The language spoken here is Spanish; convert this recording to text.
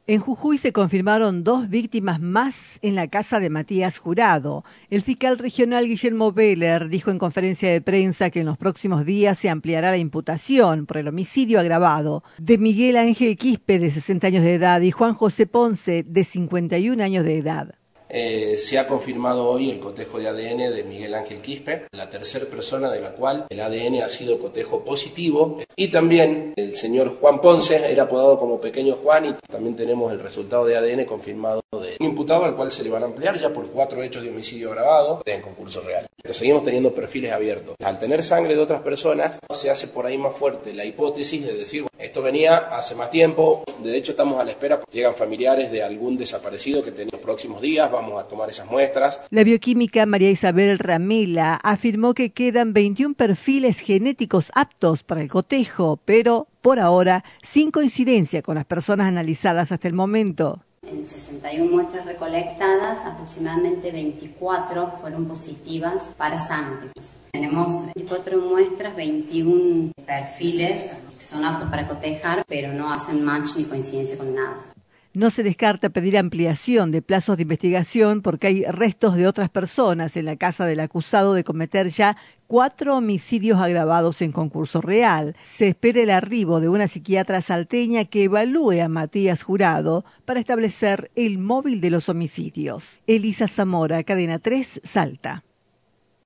En Jujuy se confirmaron 2 víctimas más en la casa de Matías Jurado. El fiscal regional Guillermo Beller dijo en conferencia de prensa que en los próximos días se ampliará la imputación por el homicidio agravado de Miguel Ángel Quispe, de 60 años de edad, y Juan José Ponce, de 51 años de edad. Se ha confirmado hoy el cotejo de ADN de Miguel Ángel Quispe, la tercera persona de la cual el ADN ha sido cotejo positivo, y también el señor Juan Ponce, era apodado como Pequeño Juan, y también tenemos el resultado de ADN confirmado de un imputado al cual se le van a ampliar ya por 4 hechos de homicidio agravado en concurso real. Seguimos teniendo perfiles abiertos. Al tener sangre de otras personas, se hace por ahí más fuerte la hipótesis de decir, esto venía hace más tiempo, de hecho estamos a la espera, llegan familiares de algún desaparecido que tenemos los próximos días, vamos a tomar esas muestras. La bioquímica María Isabel Ramela afirmó que quedan 21 perfiles genéticos aptos para el cotejo, pero por ahora sin coincidencia con las personas analizadas hasta el momento. En 61 muestras recolectadas, aproximadamente 24 fueron positivas para sangre. Tenemos 24 muestras, 21 perfiles que son aptos para cotejar, pero no hacen match ni coincidencia con nada. No se descarta pedir ampliación de plazos de investigación porque hay restos de otras personas en la casa del acusado de cometer ya 4 homicidios agravados en concurso real. Se espera el arribo de una psiquiatra salteña que evalúe a Matías Jurado para establecer el móvil de los homicidios. Elisa Zamora, Cadena 3, Salta.